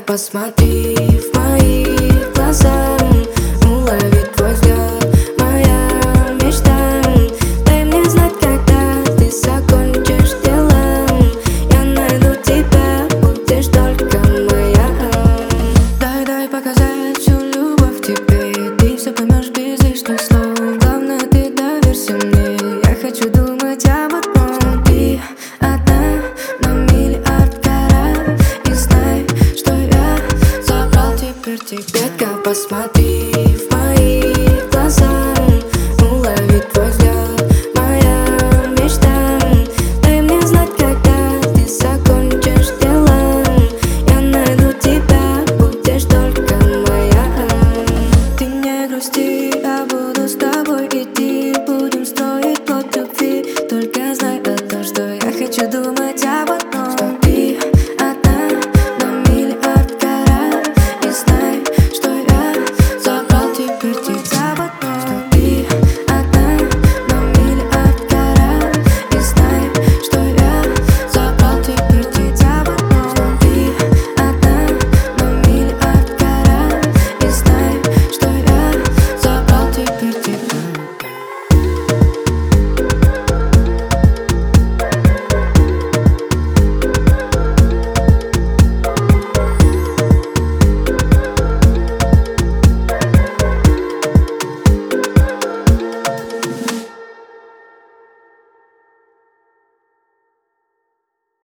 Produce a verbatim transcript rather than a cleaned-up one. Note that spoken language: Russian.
Посмотри в мои глаза, уловить твой взгляд, моя мечта. Дай мне знать, когда ты закончишь дела. Я найду тебя, будешь только моя. Дай, дай показать всю любовь тебе. Ты все поймешь без лишних слов. Главное, ты доверься мне. Я хочу думать об